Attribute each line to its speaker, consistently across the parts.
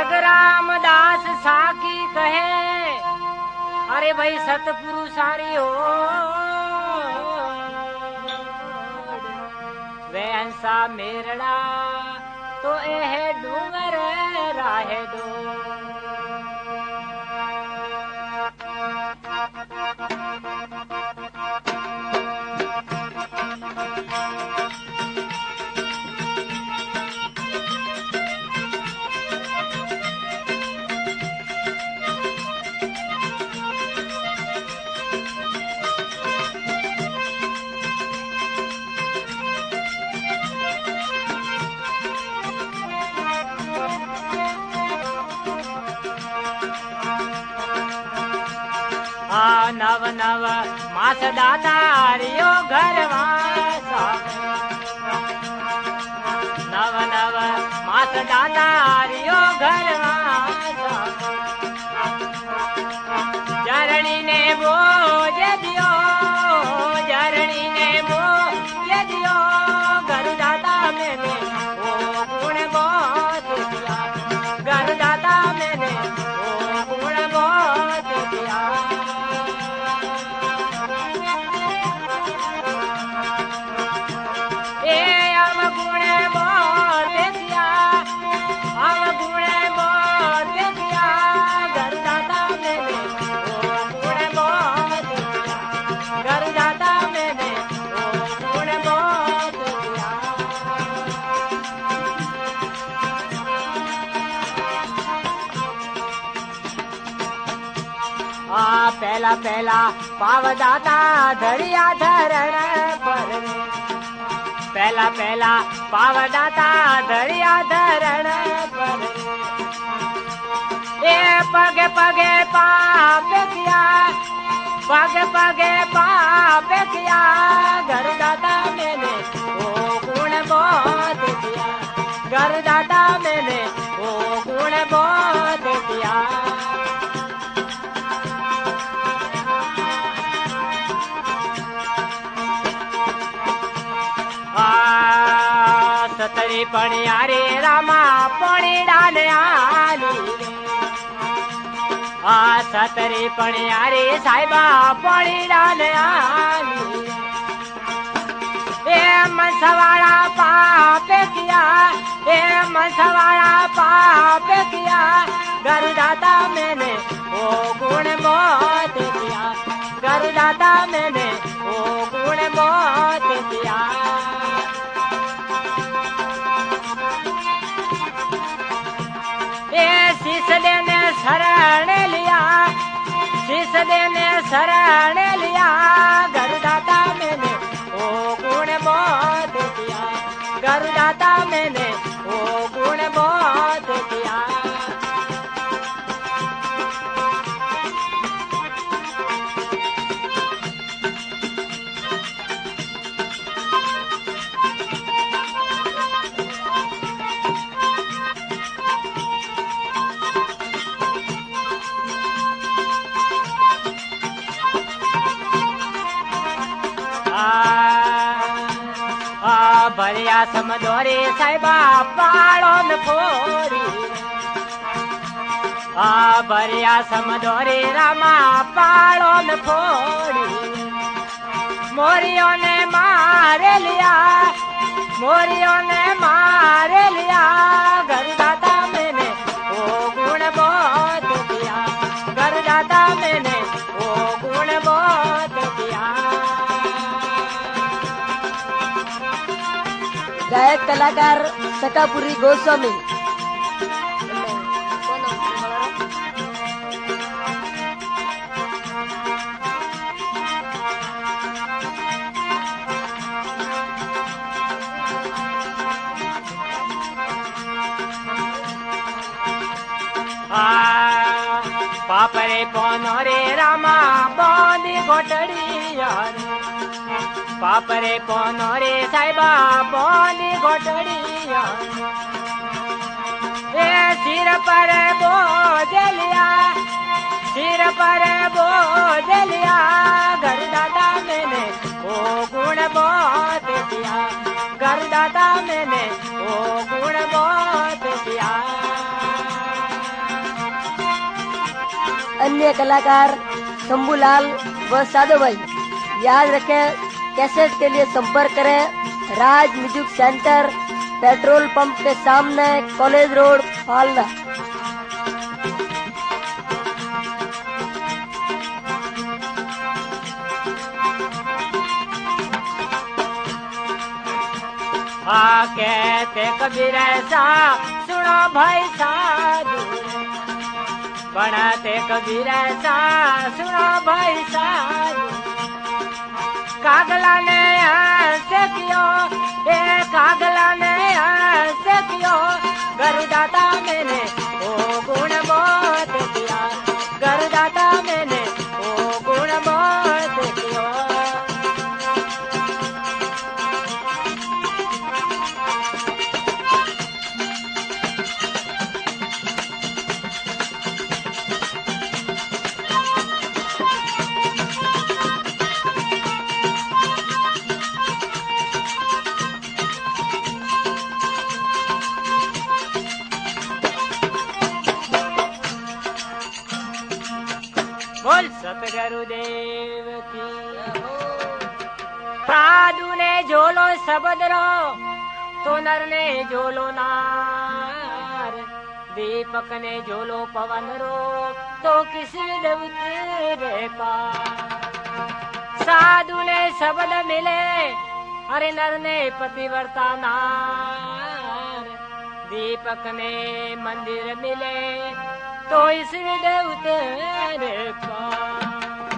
Speaker 1: जगरामदास साकी कहे, अरे भाई सतपुरुष सारी हो वे अंसा मेरड़ा तो एह डूंगर राहे दो। नव नव मास दातारियो घरवासा, नव नव मास दातारियो घरवासा, जरणी ने बोझ दियो, जरणी ने बोझ दियो, घर दाता मैंने वो गुण बहुत दिया, घर दाता मैंने वो गुण बहुत दिया। पहला पहला पावदाता धरिया धरण पर, पहला पहला पावदाता धरिया धरण पर, ए पगे पगे पाप किया, पगे पगे पाप किया, घर दाता मैंने वो गुण बहुत किया, घर दाता मैंने वो गुण बहुत किया। सतरी पणियारे रामा पणी डाल आली, सतरी पणियारे साहिबा पणी डाल आली, ए मनसवाड़ा पाप किया, ए मनसवाड़ा पाप किया, घर दाता मैंने वो गुण बहुत किया, घर दाता मैंने वो गुण बहुत किया। शीश देने शरण लिया, शीश देने शरण लिया, घर दाता मैंने वो गुण बहुत किया, घर दाता मैंने वो गुण बहुत किया। भरिया समदोरे साहिबा पाड़ो न फोरी, भरिया समदोरे रामा पाड़ो न फोरी, मोरियों ने मार लिया, मोरियों ने मार लिया, घर दाता मैंने वो गुण बहुत किया, घर दाता मैंने वो गुण बहुत किया।
Speaker 2: गायक कलाकार सकापुरी गोस्वामी।
Speaker 1: पापरे पोनोरे रामा बोली घोटड़िया, पापरे पोनोरे साहिबा बोली घोटड़िया, ए सिर पर बोझ लिया, सिर पर बोझ लिया, घर दादा मैंने वो गुण बहुत दिया, घर दादा मैंने वो गुण बहुत दिया।
Speaker 2: अन्य कलाकार शंभूलाल व साधु भाई। याद रखें, कैसेट के लिए संपर्क करें Raj music centre, petrol pump के सामने, कॉलेज रोड, फालना।
Speaker 1: कहते कबीर ऐसा सुनो भाई साधु, बनाते कबीर ऐसा सुनो भाई साधु। कागला ने ऐसे कियो, कागला ने ऐसे कियो, गुरुदाता मैंने ओ गुण बहुत किया, गुरुदाता मैंने ओ गुण बहुत किया। बोल सतगुरुदेव की। साधु ने झोलो शब्द रो, तो नर ने झोलो नार। दीपक ने झोलो पवन रो, तो किसी देवते पार। साधु ने शब्द मिले, अरे नर ने पतिव्रता नार। दीपक ने मंदिर मिले, तो इस देवते पार।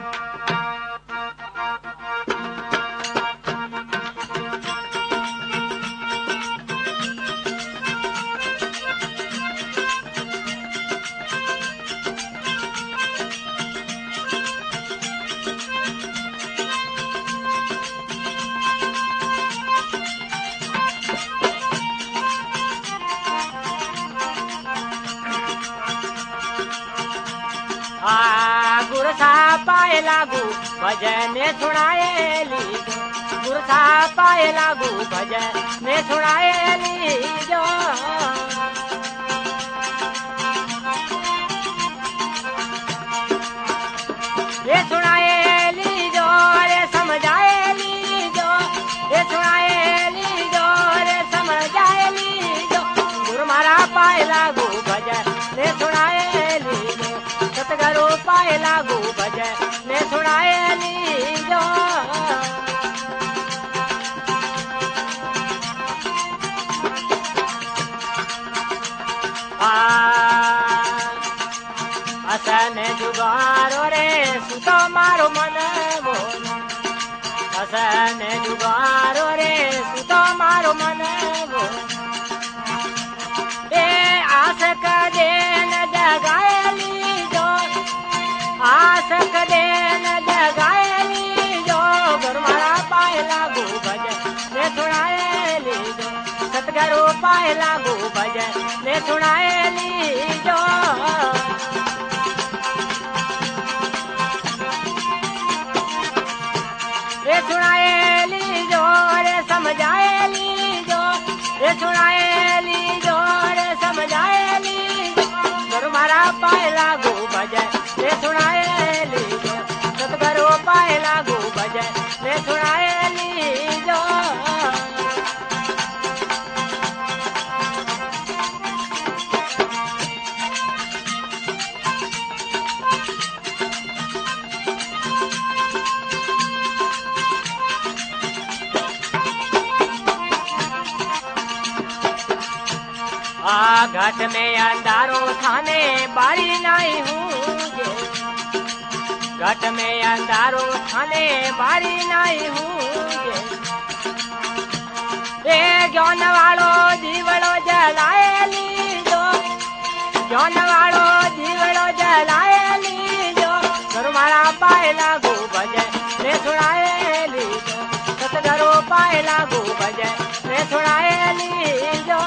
Speaker 1: गुरु साहब पाए लागू भजन सुनाए लीजो, गुरु साहब पाए लागू भजन सुनाए लीजो। ये सुनाए लीजो रे समझाए लीजो, ये सुनाए लीजो रे समझाए लीजो। गुरु मारा पाए लागू भजन सुनाए लीजो, सतगुरु पाए लागू भजन सुनाए लीजो। असन जुगारो रे सुतो मारो मन बोलो, असन जुगारो रे सुतो मारो मन बोलो। आस कदे न जगाए लीजो, आस कदे न जगाए लीजो। गुरु मारा पाए लागू भजन सुनाए लीजो, सतगुरु पाए लागू भजन सुनाए लीजो। रे सुनाए लीजो रे समझाए लीजो, रे सुनाए लीजो रे समझाए लीजो। गुरु मारा पाए लागू भजन सुनाए लीजो, सतगुरु पाए लागू भजन सुनाए लीजो। घट में अंधारो थाने बारी नहीं हूँ, घट में अंधारो थाने बारी नहीं हूँ। ज्ञान वालो जीवड़ो जलाए लीजो, ज्ञान वालो जीवड़ो जलाए लीजो। गुरु मारा पाए लागू भजन सुनाए लीजो, सतगुरु पाए लागू भजन सुनाए लीजो।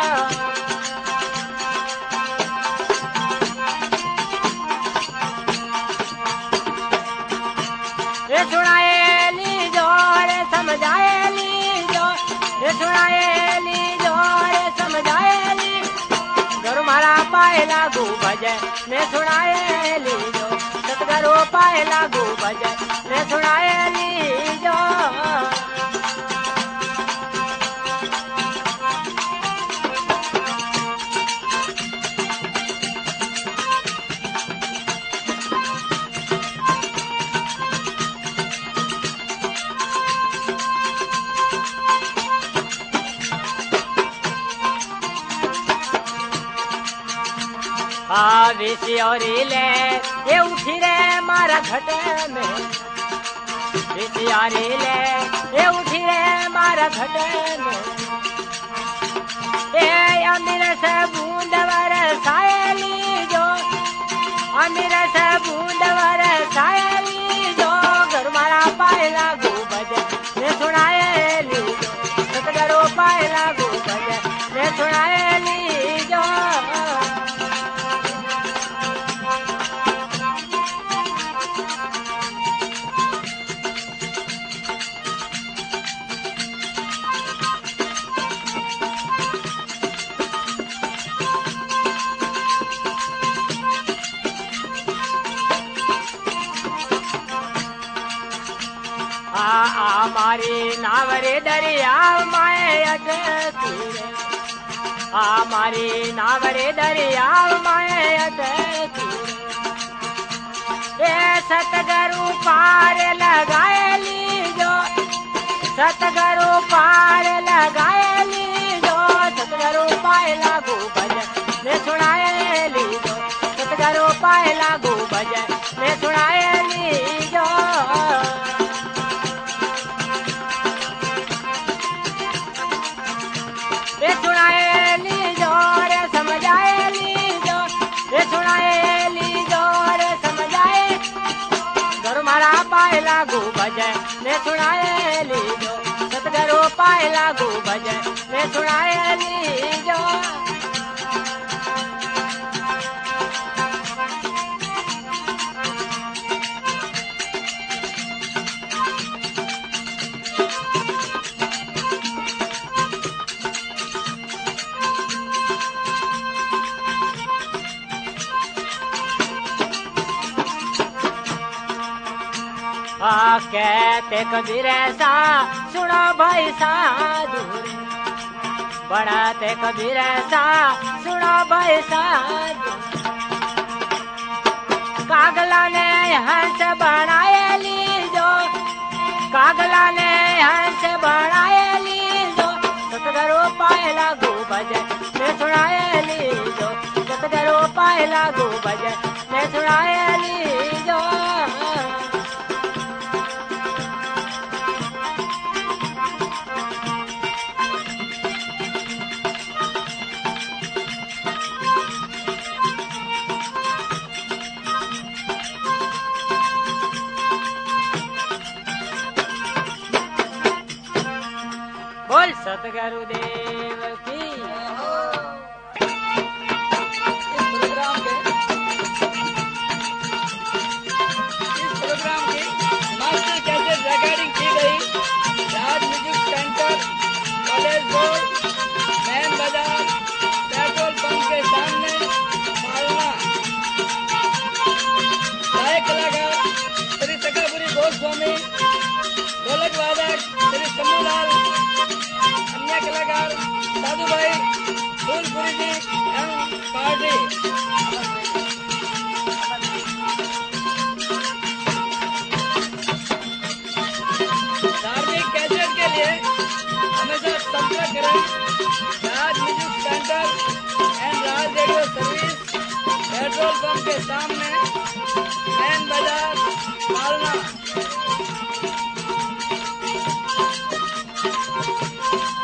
Speaker 1: सुनाए लीजो रे समझाए लीजो, सुनाए लीजो रे समझाए लीजो। गुरु मारा पाए लागू भजन सुनाए लीजो, सतगरो पाए लागू भजन ने सुनाए लीजो। विसियोरी ले ये उठी रे मारा घटे में, विसियोरी ले ये उठी रे मारा घटे में। ये अमीर से बूंद बरसाएली जो, अमीर से बूंद बरसाएली जो। घर मारा पाए लागू भजन ने सुनाए ली जो, सतगरो पाए लागू भजन ने सुनाए ली जो। हमारी नावरे दरिया माए अटकी रे, हमारी नावरे दरिया माए अटकी रे। ये सतगरु पार लगाए लीजो, सतगरु पार लगाए लीजो। सतगरु पाए लागू भजन ने सुनाए लीजो, सतगरु पाए लागू भजन ने सुनाए लीजो। रे सुनाए लीजो रे समझाए लीजो, रे सुनाए लीजो रे समझाए। घर मारा पाए लागू भजन ने सुनाए लीजो, सतगरो पाए लागू भजन ने सुनाए लीजो। कहते कबीर ऐसा सुनो भाई साधु, बढ़ाते कबीर ऐसा सुनो भाई साधु। कागला ने हंस बनाए लीजो, कागला ने हंस बनाए लीजो। सतगरो पाए लागू भजन ने सुनाए लीजो, सतगरो पाए लागू भजन ने सुनाए लीजो। बोल सतगुरुदेव की।
Speaker 3: इस प्रोग्राम की मास्टर कैसेट रिकॉर्डिंग की गई Raj music centre, college road, main बाजार, पेट्रोल पंप के सामने, मालवा। गायक कलाकार श्री सकापुरी गोस्वामी, ढोलक वादक श्री शंभूलाल, अन्य कलाकार साधु भाई फूलपुरी जी एवं पार्टी। धार्मिक कैसेट के लिए हमेशा संपर्क करें Raj music centre and Raj radio service, petrol pump के सामने, मैन बाजार, मालवा।